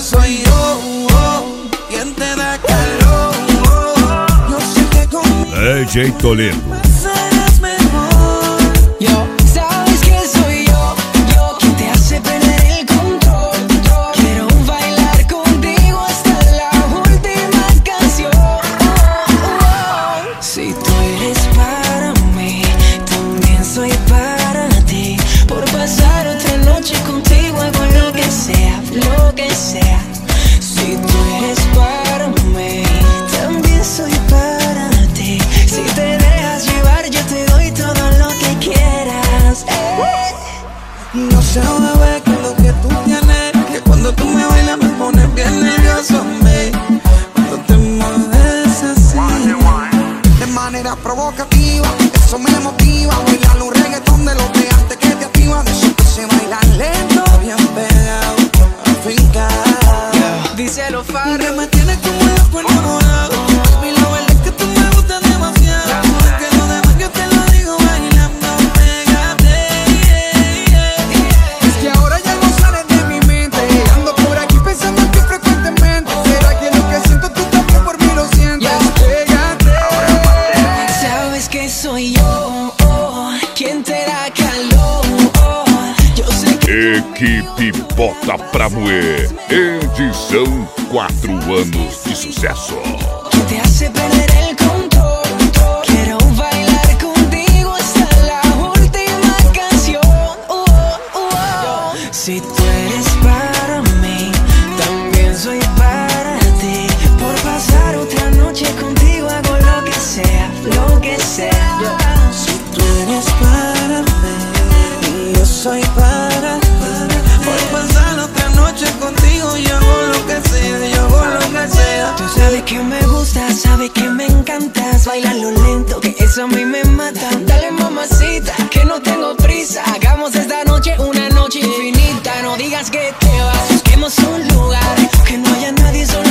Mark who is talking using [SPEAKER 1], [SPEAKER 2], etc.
[SPEAKER 1] soy yo, quien te da calor. Yo sé que conmigo
[SPEAKER 2] DJ Toledo.
[SPEAKER 1] pasarás mejor.
[SPEAKER 3] Yo, sabes que soy yo quien te hace perder el control. Quiero bailar contigo hasta la última canción. Si tú eres para mí, también soy para ti. Por pasar otra noche contigo hago lo que sea, lo que sea. Si tú eres para mí, también soy para ti. Si te dejas llevar, yo te doy todo lo que quieras.
[SPEAKER 1] No sé, bebé, que lo que tú tienes, que cuando tú me bailas me pones bien nervioso, me. Cuando te mueves así, de manera provocativa, eso me motiva. Bailar un reggaetón de los de antes que te activa. De eso que se baila lento, bien pegado, afincado.
[SPEAKER 3] Díselo,
[SPEAKER 1] Que
[SPEAKER 3] Farro.
[SPEAKER 1] me tienes como loco enamorado. Baby, la verdad es que tú me gustas demasiado. Es que lo demás yo te lo digo bailando, pégate.
[SPEAKER 4] Es que ahora ya no sales de mi mente. Ando por aquí pensando en ti frecuentemente. ¿Será que lo que siento tú también por mí lo sientes? Pégate.
[SPEAKER 3] Sabes que soy yo quien te da calor. Yo sé que
[SPEAKER 2] Equipe Bota Pra Moer. Edição 4 anos de sucesso.
[SPEAKER 3] quien te hace perder el control. Quiero bailar contigo hasta la última canción. Si tú eres para mí, también soy para ti. Por pasar otra noche contigo hago lo que sea, lo que sea.
[SPEAKER 1] Si tú eres para mí y yo soy para ti. Por pasar otra noche contigo yo hago lo que sea, yo hago lo que sea.
[SPEAKER 3] Tú sabes que me gustas, sabes que me encantas. Bailalo lento, que eso a mí me mata. Dale, mamacita, que no tengo prisa. Hagamos esta noche una noche infinita. No digas que te vas, busquemos un lugar que no haya nadie, solo